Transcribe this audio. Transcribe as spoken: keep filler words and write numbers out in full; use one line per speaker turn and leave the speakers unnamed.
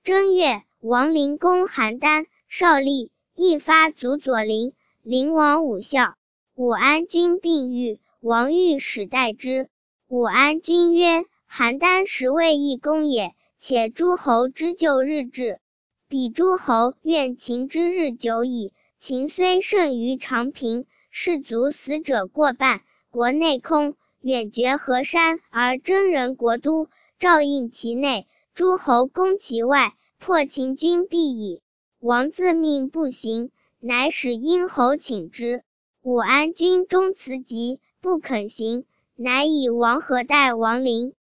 正月，王陵公邯郸，少立，一发祖左邻，陵王武孝。武安君病愈，王御史代之。武安君曰：邯郸实为义公也，且诸侯之救日至。彼诸侯怨秦之日久矣，秦虽胜于长平，士卒死者过半，国内空，远绝河山而征人国都，照应其内，诸侯攻其外，破秦军必矣。王自命不行，乃使殷侯请之。武安君终辞疾，不肯行，乃以王和代王陵。